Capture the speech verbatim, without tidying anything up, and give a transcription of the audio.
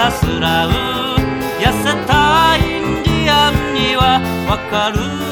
さすらう痩せたインディアンにはわかる